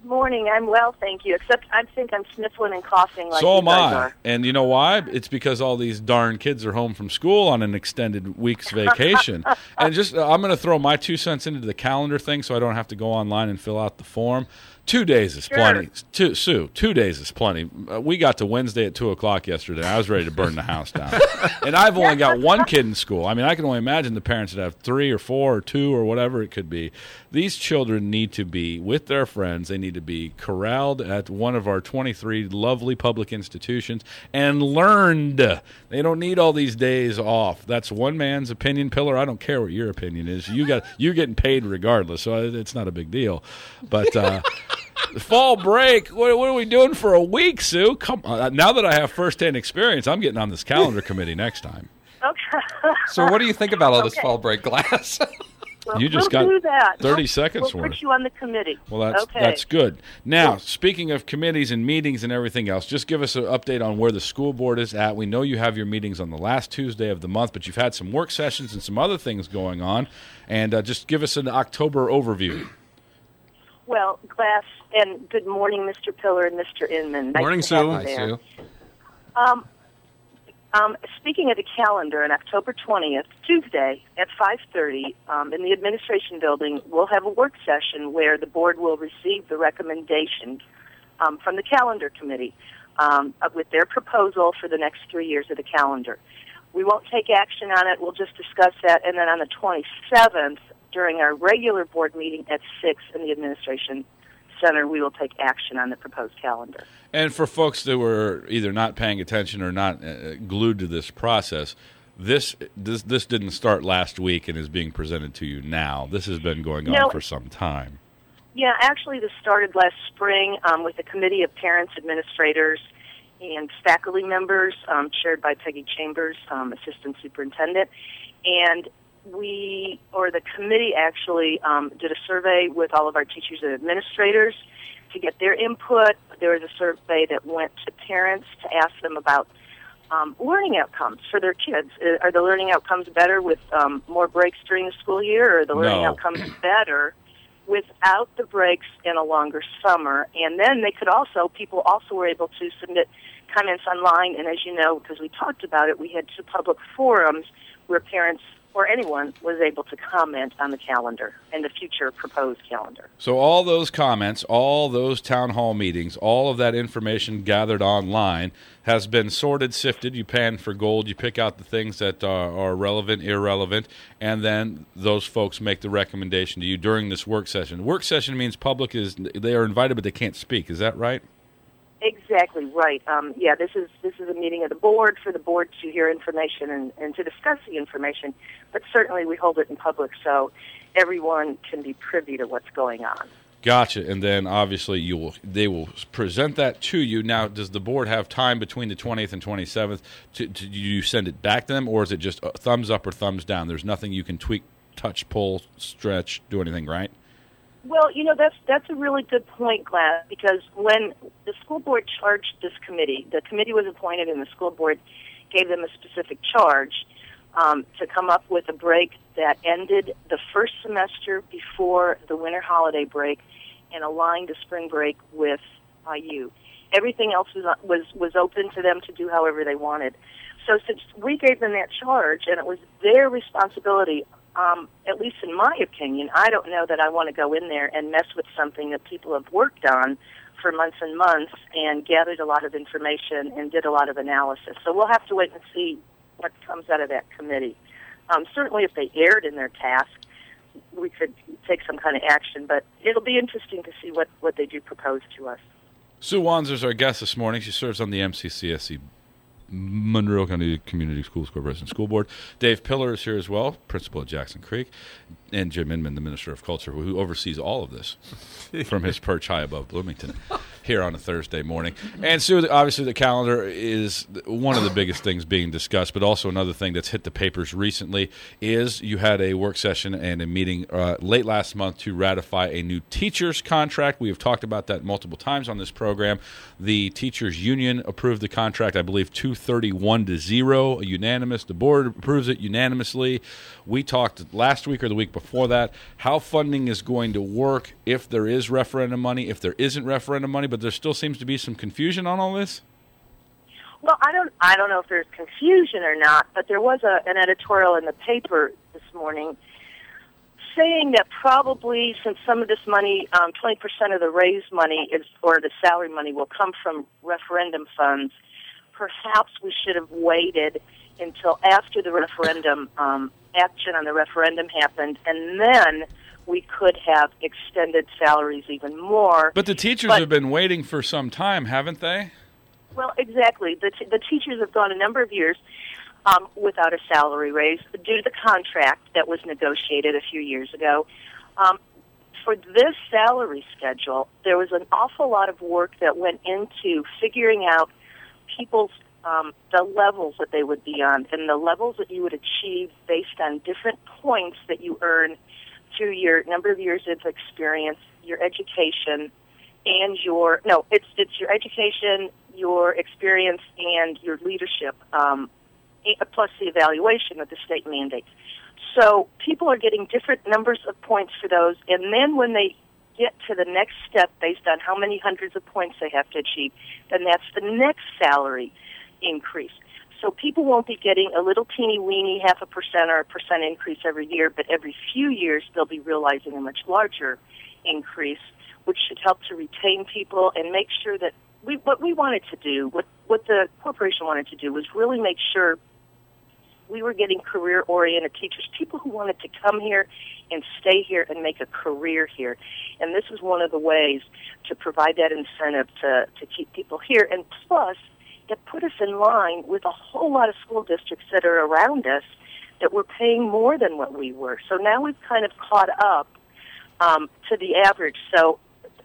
Morning. I'm well, thank you. Except I think I'm sniffling and coughing like So you am guys I. are. And you know why? It's because all these darn kids are home from school on an extended week's vacation. And just I'm going to throw my 2 cents into the calendar thing so I don't have to go online and fill out the form. 2 days is plenty. Sue, 2 days is plenty. We got to Wednesday at 2 o'clock yesterday. I was ready to burn the house down. And I've only got one kid in school. I mean, I can only imagine the parents that have 3 or 4 or 2 or whatever it could be. These children need to be with their friends. They need to be corralled at one of our 23 lovely public institutions and learned. They don't need all these days off. That's one man's opinion, Pillar. I don't care what your opinion is. You're getting paid regardless, so it's not a big deal. But fall break, what are we doing for a week, Sue? Come on. Now that I have firsthand experience, I'm getting on this calendar committee next time. Okay. So what do you think about all this fall break, Glass? Well, You just we'll got do that. 30 seconds We'll worth. put you on the committee. Well, okay. that's good. Now, speaking of committees and meetings and everything else, just give us an update on where the school board is at. We know you have your meetings on the last Tuesday of the month, but you've had some work sessions and some other things going on. And just give us an October overview. Well, Glass, and good morning, Mr. Pillar and Mr. Inman. Nice Morning, to have Sue. you Hi, there. Sue. Speaking of the calendar, on October 20th, Tuesday at 5:30, in the administration building, we'll have a work session where the board will receive the recommendations from the calendar committee with their proposal for the next 3 years of the calendar. We won't take action on it. We'll just discuss that. And then on the 27th, during our regular board meeting at 6 in the administration center, we will take action on the proposed calendar. And for folks that were either not paying attention or not glued to this process, this didn't start last week and is being presented to you now. This has been going on for some time. Yeah, actually this started last spring with a committee of parents, administrators, and faculty members chaired by Peggy Chambers, assistant superintendent. And the committee actually did a survey with all of our teachers and administrators to get their input. There was a survey that went to parents to ask them about learning outcomes for their kids. Are the learning outcomes better with more breaks during the school year, or are the learning outcomes better without the breaks in a longer summer? And then people also were able to submit comments online, and as you know, because we talked about it, we had 2 public forums where parents or anyone was able to comment on the calendar and the future proposed calendar. So all those comments, all those town hall meetings, all of that information gathered online has been sorted, sifted. You pan for gold. You pick out the things that are relevant, irrelevant, and then those folks make the recommendation to you during this work session. Work session means they are invited, but they can't speak. Is that right? Exactly right. This is a meeting of the board for the board to hear information and to discuss the information, but certainly we hold it in public so everyone can be privy to what's going on. Gotcha. And then obviously they will present that to you. Now, does the board have time between the 20th and 27th to you send it back to them, or is it just thumbs up or thumbs down? There's nothing you can tweak, touch, pull, stretch, do anything, right? Well, that's a really good point, Glass, because when the school board charged this committee, the committee was appointed and the school board gave them a specific charge to come up with a break that ended the first semester before the winter holiday break and aligned the spring break with IU. Everything else was open to them to do however they wanted. So since we gave them that charge and it was their responsibility, at least in my opinion, I don't know that I want to go in there and mess with something that people have worked on for months and months and gathered a lot of information and did a lot of analysis. So we'll have to wait and see what comes out of that committee. Certainly if they erred in their task, we could take some kind of action, but it'll be interesting to see what they do propose to us. Sue Wanzer is our guest this morning. She serves on the MCCSC Monroe County Community Schools Corporation School Board. Dave Pillar is here as well, principal at Jackson Creek, and Jim Inman, the Minister of Culture, who oversees all of this from his perch high above Bloomington. here on a Thursday morning. And Sue, obviously the calendar is one of the biggest things being discussed, but also another thing that's hit the papers recently is you had a work session and a meeting late last month to ratify a new teachers contract. We have talked about that multiple times on this program. The teachers union approved the contract, I believe 231-0, unanimous. The board approves it unanimously. We talked last week or the week before that how funding is going to work if there is referendum money, if there isn't referendum money, but there still seems to be some confusion on all this. Well, I don't know if there's confusion or not, but there was an editorial in the paper this morning saying that probably since some of this money, 20% of the raise money or the salary money will come from referendum funds, perhaps we should have waited until after the referendum, action on the referendum happened, and then we could have extended salaries even more. But the teachers have been waiting for some time, haven't they? Well, exactly. The teachers have gone a number of years without a salary raise due to the contract that was negotiated a few years ago. For this salary schedule, there was an awful lot of work that went into figuring out people's the levels that they would be on and the levels that you would achieve based on different points that you earn through your number of years of experience, your education, and it's your education, your experience, and your leadership, plus the evaluation that the state mandates. So people are getting different numbers of points for those, and then when they get to the next step based on how many hundreds of points they have to achieve, then that's the next salary increase. So people won't be getting a little teeny-weeny 0.5% or 1% increase every year, but every few years they'll be realizing a much larger increase, which should help to retain people and make sure that what we wanted to do, what the corporation wanted to do was really make sure we were getting career-oriented teachers, people who wanted to come here and stay here and make a career here. And this is one of the ways to provide that incentive to keep people here. And plus, it put us in line with a whole lot of school districts that are around us that were paying more than what we were. So now we've kind of caught up to the average. So,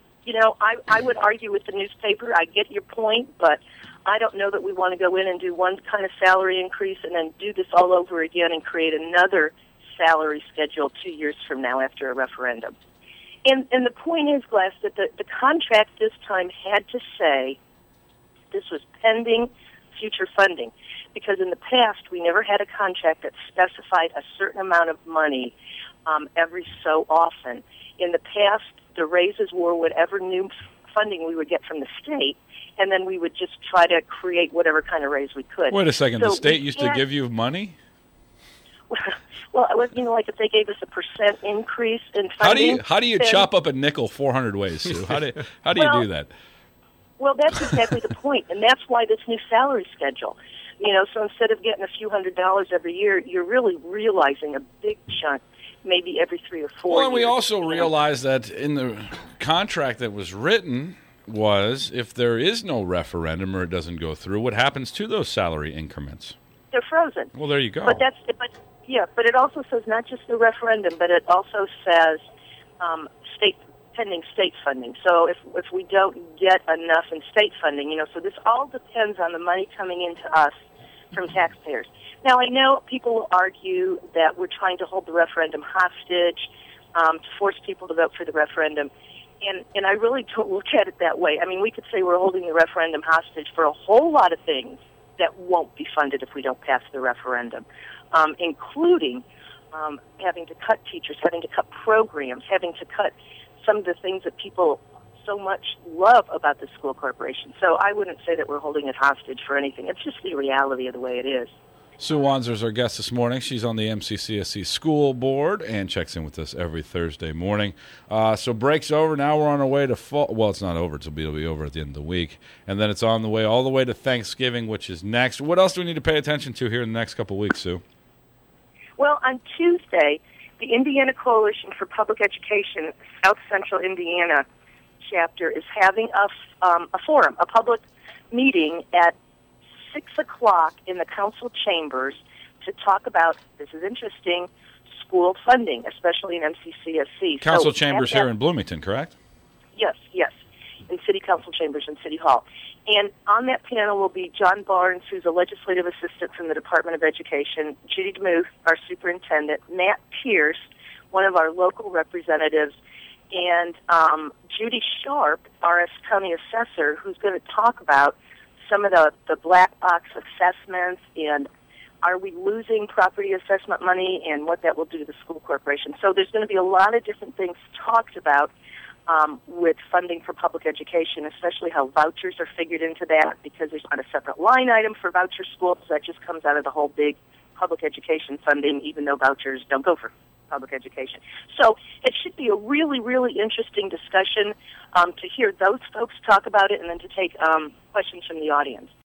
I would argue with the newspaper. I get your point, but I don't know that we want to go in and do one kind of salary increase and then do this all over again and create another salary schedule 2 years from now after a referendum. And the point is, Glass, that the contract this time had to say this was pending future funding, because in the past we never had a contract that specified a certain amount of money every so often. In the past, the raises were whatever new funding we would get from the state, and then we would just try to create whatever kind of raise we could. Wait a second. So the state used to give you money? Well, it was, like if they gave us a % increase in funding. How do you chop up a nickel 400 ways, Sue? How do you do that? Well, that's exactly the point, and that's why this new salary schedule. So instead of getting a few $100s every year, you're really realizing a big chunk, maybe every 3 or 4 years. Well, and we also realize that in the contract that was written was if there is no referendum or it doesn't go through, what happens to those salary increments? They're frozen. Well, there you go. But it also says not just the referendum, but it also says pending state funding. So if we don't get enough in state funding, so this all depends on the money coming into us from taxpayers. Now, I know people will argue that we're trying to hold the referendum hostage to force people to vote for the referendum, and I really don't look at it that way. I mean, we could say we're holding the referendum hostage for a whole lot of things that won't be funded if we don't pass the referendum, including having to cut teachers, having to cut programs, having to cut some of the things that people so much love about the school corporation. So I wouldn't say that we're holding it hostage for anything. It's just the reality of the way it is. Sue Wanzer is our guest this morning. She's on the MCCSC school board and checks in with us every Thursday morning. So break's over. Now we're on our way to fall. Well, it's not over. It'll be over at the end of the week. And then it's on the way all the way to Thanksgiving, which is next. What else do we need to pay attention to here in the next couple of weeks, Sue? Well, on Tuesday, the Indiana Coalition for Public Education, South Central Indiana chapter, is having a forum, a public meeting at 6 o'clock in the council chambers to talk about, this is interesting, school funding, especially in MCCSC. Council chambers here in Bloomington, correct? Yes, in city council chambers and City Hall. And on that panel will be John Barnes, who's a legislative assistant from the Department of Education, Judy DeMuth, our superintendent, Matt Pierce, one of our local representatives, and Judy Sharp, our county assessor, who's going to talk about some of the black box assessments and are we losing property assessment money and what that will do to the school corporation. So there's going to be a lot of different things talked about with funding for public education, especially how vouchers are figured into that, because there's not a separate line item for voucher schools. That just comes out of the whole big public education funding, even though vouchers don't go for public education. So it should be a really, really interesting discussion to hear those folks talk about it and then to take questions from the audience.